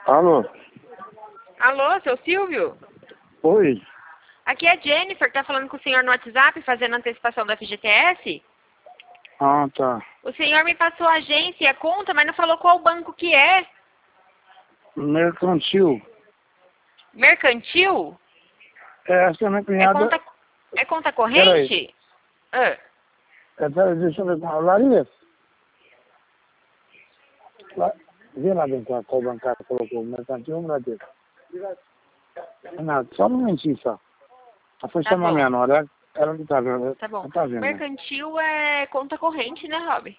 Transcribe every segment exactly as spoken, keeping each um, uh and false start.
Alô? Alô, seu Silvio? Oi? Aqui é a Jennifer, que tá falando com o senhor no WhatsApp, fazendo antecipação da F G T S. Ah, tá. O senhor me passou a agência e a conta, mas não falou qual banco que é. Mercantil. Mercantil? É, essa é minha É cunhada. conta, é conta corrente? Ah, É, peraí, deixa eu ver com a Larissa. La... Vê lá dentro qual bancário colocou. Mercantil ou Brasil? Não, só um momentinho só. Ela foi tá chamar bom, minha nora. Ela não tá vendo. tá bom. Não tá vendo. Mercantil é conta corrente, né, Rob?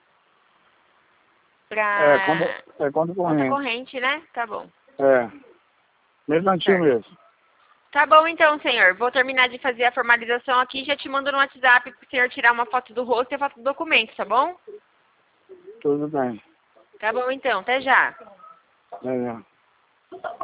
É, conta, Pra... é conta Conta corrente. corrente, né? Tá bom. É. Mercantil Certo. mesmo. Tá bom então, senhor. Vou terminar de fazer a formalização aqui e já te mando no WhatsApp pro senhor tirar uma foto do rosto e a foto do documento, tá bom? Tudo bem. Tá bom então, até já. É, é.